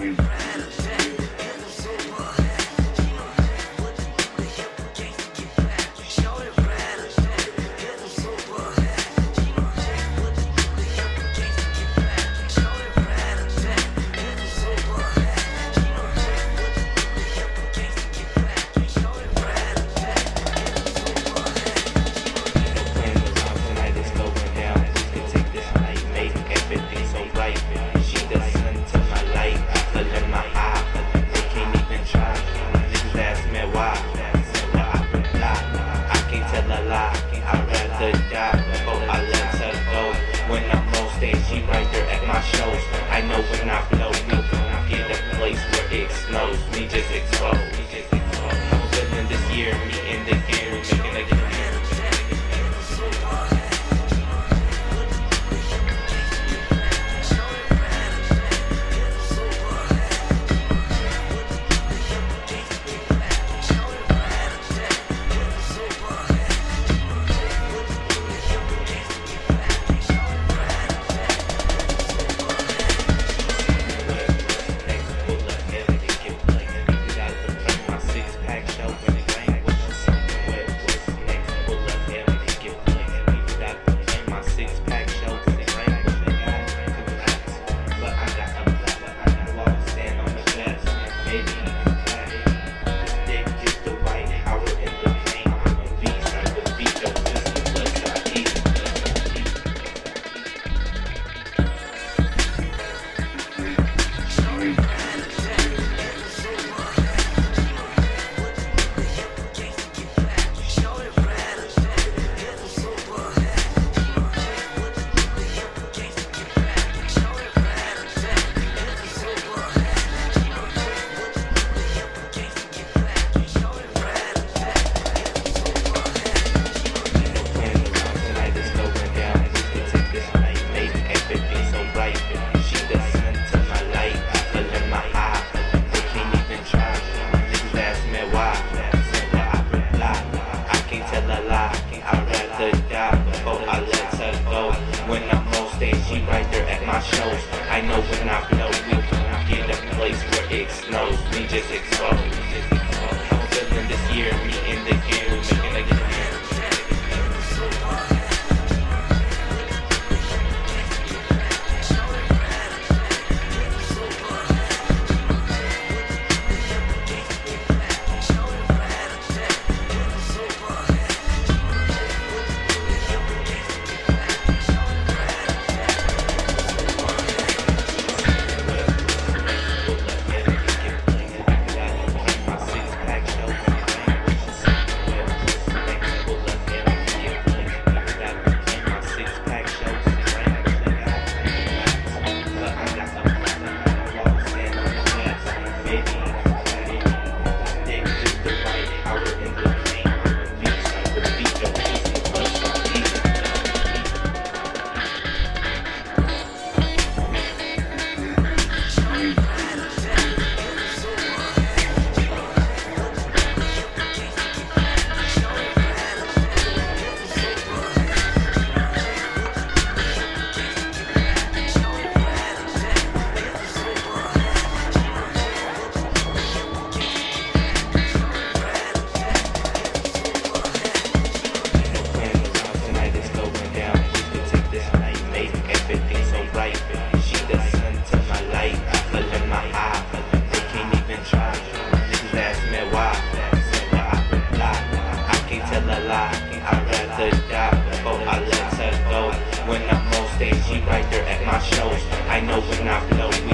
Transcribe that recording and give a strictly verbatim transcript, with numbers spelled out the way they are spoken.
She right there at my shows. I know when I blow, we gon' get a place where it explodes. We just explode. I'm feeling this year, me in the gear, making a get. She right there at my shows. I know when I blow, we gon' get a place where it snows. We just explode. I'm feeling this year, me in the gear, making a get. She right there at my shows. I know when I blow, we